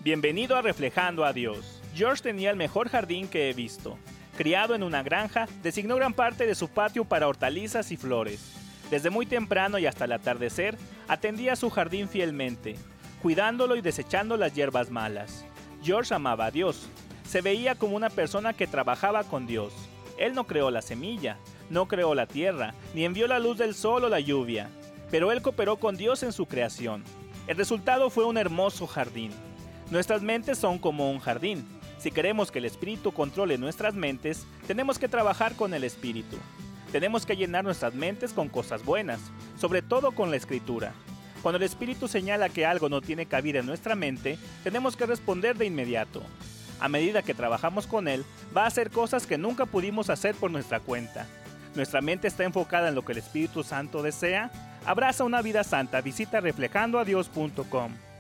Bienvenido a Reflejando a Dios. George tenía el mejor jardín que he visto. Criado en una granja, designó gran parte de su patio para hortalizas y flores. Desde muy temprano y hasta el atardecer, atendía su jardín fielmente, cuidándolo y desechando las hierbas malas. George amaba a Dios. Se veía como una persona que trabajaba con Dios. Él no creó la semilla, no creó la tierra, ni envió la luz del sol o la lluvia, pero él cooperó con Dios en su creación. El resultado fue un hermoso jardín. Nuestras mentes son como un jardín. Si queremos que el Espíritu controle nuestras mentes, tenemos que trabajar con el Espíritu. Tenemos que llenar nuestras mentes con cosas buenas, sobre todo con la Escritura. Cuando el Espíritu señala que algo no tiene cabida en nuestra mente, tenemos que responder de inmediato. A medida que trabajamos con Él, va a hacer cosas que nunca pudimos hacer por nuestra cuenta. Nuestra mente está enfocada en lo que el Espíritu Santo desea. Abraza una vida santa. Visita reflejandoadios.com.